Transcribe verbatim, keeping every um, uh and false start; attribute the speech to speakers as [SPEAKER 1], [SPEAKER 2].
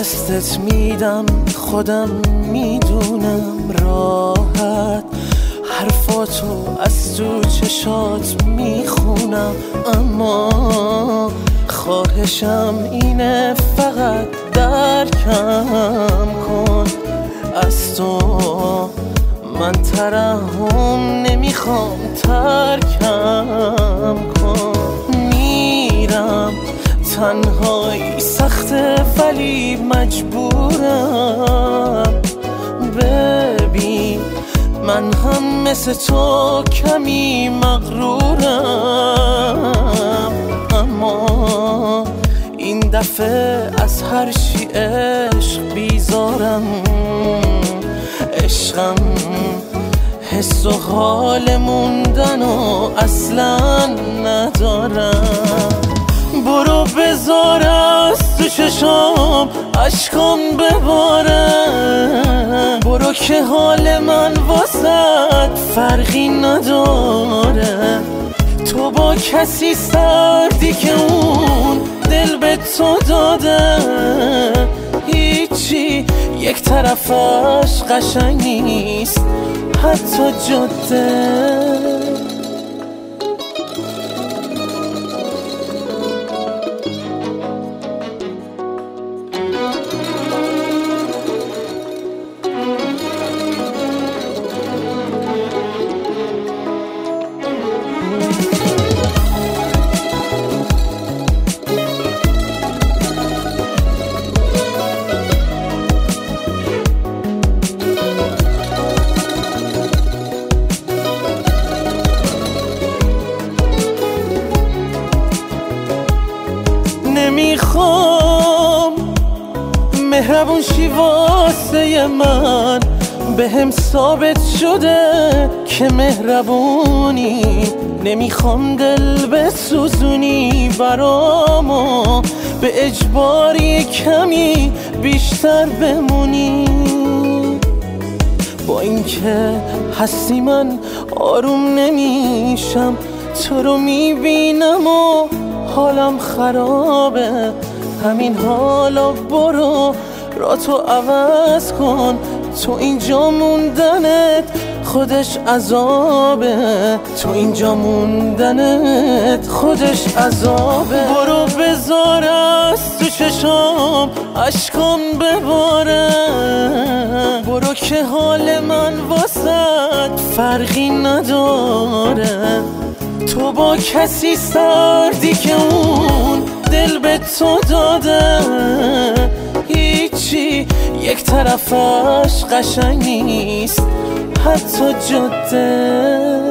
[SPEAKER 1] دستت میدم، خودم میدونم راحت حرفاتو از تو چشات میخونم، اما خواهشم اینه فقط درکم کن. از تو من ترحم نمیخوام، ترکم کن. میرم تنهایی سخته ولی مجبورم، ببین من هم مثل تو کمی مغرورم، اما این دفعه از هر چی عشق بیزارم. عشقم حس و حال موندن و اصلا ندارم. برو بذار از تو چشام اشکام بباره، برو که حال من واسد فرقی نداره. تو با کسی سردی که اون دل به تو داده، هیچی یک طرفش قشنگ نیست حتی جاده. نمیخوام مهربون شی واسه من، به هم ثابت شده که مهربونی. نمیخوام دل بسوزونی برامو، به اجباری کمی بیشتر بمونی. با اینکه هستی من آروم نمیشم، تو رو میبینم و حالم خرابه. همین حالا برو را تو عوض کن، تو اینجا موندنت خودش عذابه، تو اینجا موندنت خودش عذابه. برو بذار از تو چشام اشکام بباره، برو که حال من واسد فرقی نداره. تو با کسی سردی که اون دل به تو داده، هیچی یک طرفش قشنگ نیست حتی جاده.